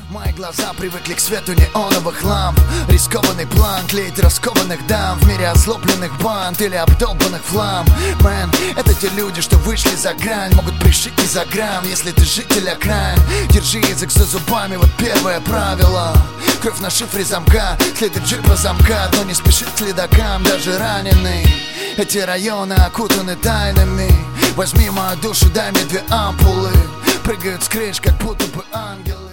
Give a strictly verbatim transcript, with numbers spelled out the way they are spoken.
Мои глаза привыкли к свету неоновых ламп. Рискованный план клеить раскованных дам в мире озлобленных банд или обдолбанных флам. Мэн, это те люди, что вышли за грань, могут пришить и за грамм, если ты житель окраин. Держи язык за зубами, вот первое правило. Кровь на шифре замка, следы джипа замка, но не спешит к следакам, даже раненый. Эти районы окутаны тайнами. Возьми мою душу, дай мне две ампулы. Прыгают с крыш, как будто бы ангелы.